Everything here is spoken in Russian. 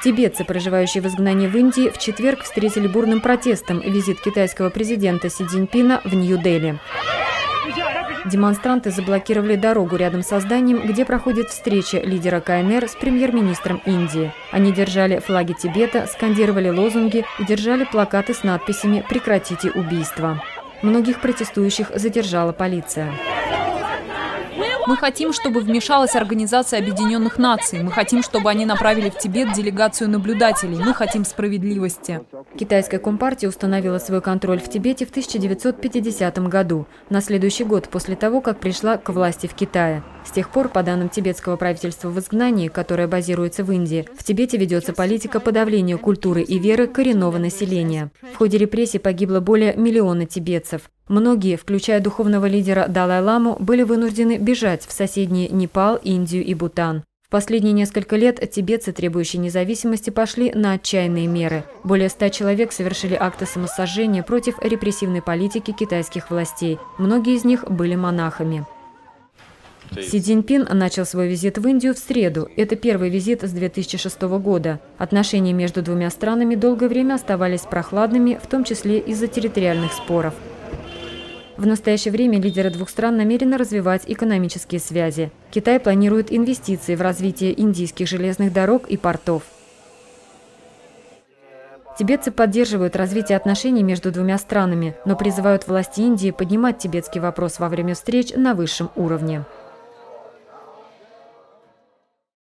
Тибетцы, проживающие в изгнании в Индии, в четверг встретили бурным протестом визит китайского президента Си Цзиньпина в Нью-Дели. Демонстранты заблокировали дорогу рядом со зданием, где проходит встреча лидера КНР с премьер-министром Индии. Они держали флаги Тибета, скандировали лозунги и держали плакаты с надписями «Прекратите убийства». Многих протестующих задержала полиция. Мы хотим, чтобы вмешалась Организация Объединенных Наций. Мы хотим, чтобы они направили в Тибет делегацию наблюдателей. Мы хотим справедливости. Китайская компартия установила свой контроль в Тибете в 1950 году, на следующий год после того, как пришла к власти в Китае. С тех пор, по данным тибетского правительства в изгнании, которое базируется в Индии, в Тибете ведется политика подавления культуры и веры коренного населения. В ходе репрессий погибло более миллиона тибетцев. Многие, включая духовного лидера Далай-ламу, были вынуждены бежать в соседние Непал, Индию и Бутан. В последние несколько лет тибетцы, требующие независимости, пошли на отчаянные меры. Более 100 человек совершили акты самосожжения против репрессивной политики китайских властей. Многие из них были монахами. Си Цзиньпин начал свой визит в Индию в среду. Это первый визит с 2006 года. Отношения между двумя странами долгое время оставались прохладными, в том числе из-за территориальных споров. В настоящее время лидеры двух стран намерены развивать экономические связи. Китай планирует инвестиции в развитие индийских железных дорог и портов. Тибетцы поддерживают развитие отношений между двумя странами, но призывают власти Индии поднимать тибетский вопрос во время встреч на высшем уровне.